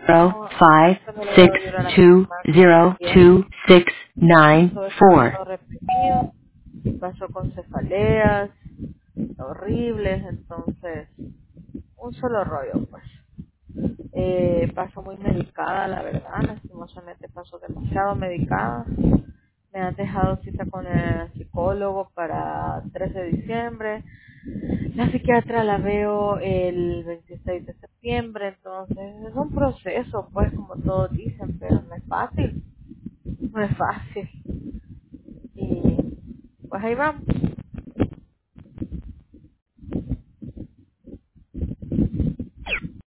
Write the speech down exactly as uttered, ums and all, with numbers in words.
zero No, five esto no le va six a ayudar a mi two mamá zero bien. two six nine Todo está four. todo reprimido, pasó con cefaleas horribles, entonces un solo rollo pues. Eh, paso muy medicada, la verdad, lastimosamente paso demasiado medicada. Me han dejado cita con el psicólogo para trece de diciembre. La psiquiatra la veo el veintiséis de septiembre, entonces es un proceso, pues como todos dicen, pero no es fácil, no es fácil. Y pues ahí vamos.